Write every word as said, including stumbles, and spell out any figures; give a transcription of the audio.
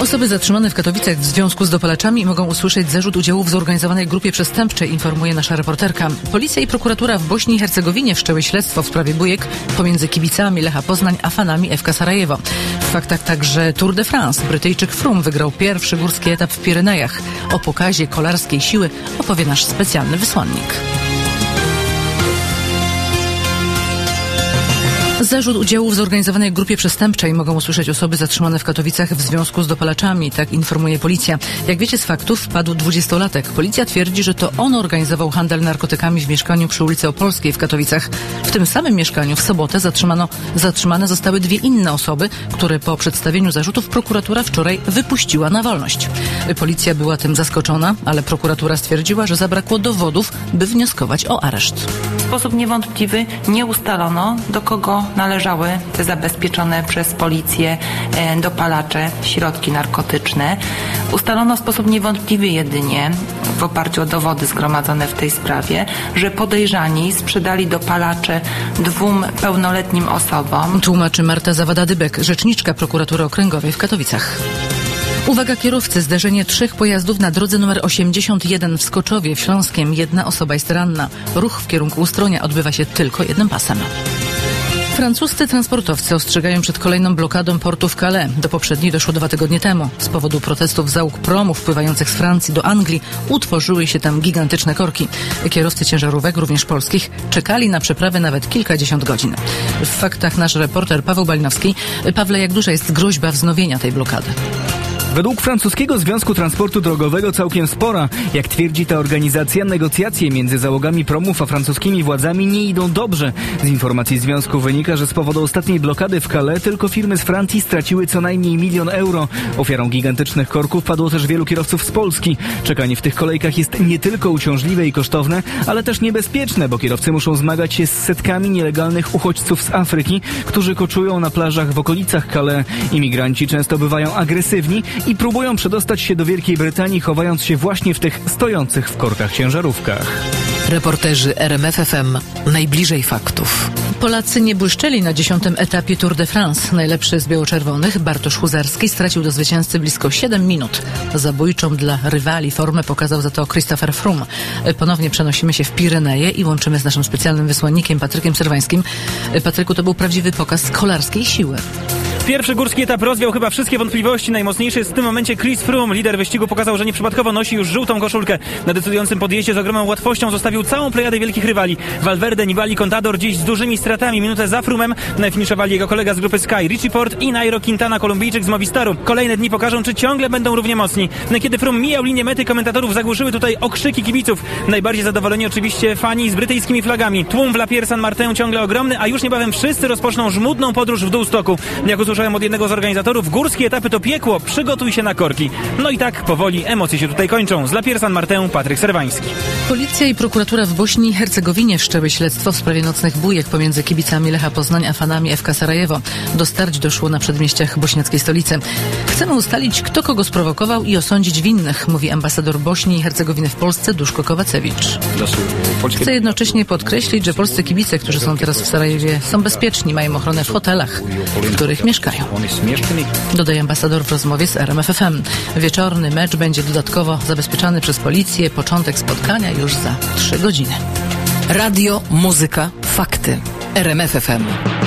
Osoby zatrzymane w Katowicach w związku z dopalaczami mogą usłyszeć zarzut udziału w zorganizowanej grupie przestępczej, informuje nasza reporterka. Policja i prokuratura w Bośni i Hercegowinie wszczęły śledztwo w sprawie bójek pomiędzy kibicami Lecha Poznań a fanami F K Sarajewo. W faktach także Tour de France. Brytyjczyk Froome wygrał pierwszy górski etap w Pirenejach. O pokazie kolarskiej siły opowie nasz specjalny wysłannik. Zarzut udziału w zorganizowanej grupie przestępczej mogą usłyszeć osoby zatrzymane w Katowicach w związku z dopalaczami, tak informuje policja. Jak wiecie z faktów, wpadł dwudziestolatek. Policja twierdzi, że to on organizował handel narkotykami w mieszkaniu przy ulicy Opolskiej w Katowicach. W tym samym mieszkaniu w sobotę zatrzymano, zatrzymane zostały dwie inne osoby, które po przedstawieniu zarzutów prokuratura wczoraj wypuściła na wolność. Policja była tym zaskoczona, ale prokuratura stwierdziła, że zabrakło dowodów, by wnioskować o areszt. W sposób niewątpliwy nie ustalono, do kogo należały te zabezpieczone przez policję dopalacze, środki narkotyczne. Ustalono w sposób niewątpliwy jedynie, w oparciu o dowody zgromadzone w tej sprawie, że podejrzani sprzedali dopalacze dwóm pełnoletnim osobom. Tłumaczy Marta Zawada-Dybek, rzeczniczka prokuratury okręgowej w Katowicach. Uwaga kierowcy, zderzenie trzech pojazdów na drodze numer osiemdziesiąt jeden w Skoczowie w Śląskiem. Jedna osoba jest ranna. Ruch w kierunku Ustronia odbywa się tylko jednym pasem. Francuscy transportowcy ostrzegają przed kolejną blokadą portu w Calais. Do poprzedniej doszło dwa tygodnie temu. Z powodu protestów załóg promów wpływających z Francji do Anglii utworzyły się tam gigantyczne korki. Kierowcy ciężarówek, również polskich, czekali na przeprawę nawet kilkadziesiąt godzin. W faktach nasz reporter Paweł Balinowski. Pawle, jak duża jest groźba wznowienia tej blokady? Według francuskiego Związku Transportu Drogowego całkiem spora. Jak twierdzi ta organizacja, negocjacje między załogami promów a francuskimi władzami nie idą dobrze. Z informacji związku wynika, że z powodu ostatniej blokady w Calais tylko firmy z Francji straciły co najmniej milion euro. Ofiarą gigantycznych korków padło też wielu kierowców z Polski. Czekanie w tych kolejkach jest nie tylko uciążliwe i kosztowne, ale też niebezpieczne, bo kierowcy muszą zmagać się z setkami nielegalnych uchodźców z Afryki, którzy koczują na plażach w okolicach Calais. Imigranci często bywają agresywni i próbują przedostać się do Wielkiej Brytanii, chowając się właśnie w tych stojących w korkach ciężarówkach. Reporterzy R M F F M najbliżej faktów. Polacy nie błyszczeli na dziesiątym etapie Tour de France. Najlepszy z biało-czerwonych, Bartosz Huzarski, stracił do zwycięzcy blisko siedem minut. Zabójczą dla rywali formę pokazał za to Christopher Froome. Ponownie przenosimy się w Pireneje i łączymy z naszym specjalnym wysłannikiem Patrykiem Serwańskim. Patryku, to był prawdziwy pokaz kolarskiej siły. Pierwszy górski etap rozwiał chyba wszystkie wątpliwości. Najmocniejszy jest w tym momencie Chris Froome. Lider wyścigu pokazał, że nieprzypadkowo nosi już żółtą koszulkę. Na decydującym podjeździe z ogromną łatwością zostawił całą plejadę wielkich rywali. Valverde, Nibali, Contador dziś z dużymi stratami. Minutę za Froomem finiszowali jego kolega z grupy Sky, Richie Porte i Nairo Quintana, Kolumbijczyk z Movistaru. Kolejne dni pokażą, czy ciągle będą równie mocni. Kiedy Froome mijał linię mety, komentatorów zagłuszyły tutaj okrzyki kibiców. Najbardziej zadowoleni oczywiście fani z brytyjskimi flagami. Tłum w La Pierre-Saint-Martin ciągle ogromny, a już niebawem wszyscy rozpoczną żmudną podróż w dół stoku. Jak usłyszałem od jednego z organizatorów, górskie etapy to piekło, przygotuj się na korki. No i tak powoli emocje się tutaj kończą. Z La Pierre-Saint-Martin Patryk Serwański. Policja i prokuratura w Bośni i Hercegowinie wszczęły śledztwo w sprawie nocnych bójek pomiędzy kibicami Lecha Poznań a fanami F K Sarajewo. Do starć doszło na przedmieściach bośniackiej stolicy. Chcemy ustalić, kto kogo sprowokował i osądzić winnych, mówi ambasador Bośni i Hercegowiny w Polsce Duszko Kowacewicz. Chcę jednocześnie podkreślić, że polscy kibice, którzy są teraz w Sarajewie, są bezpieczni, mają ochronę w hotelach, w których mieszkają. Dodaje ambasador w rozmowie z R M F F M. Wieczorny mecz będzie dodatkowo zabezpieczany przez policję. Początek spotkania już za trzy godziny. Radio, muzyka, fakty. R M F F M.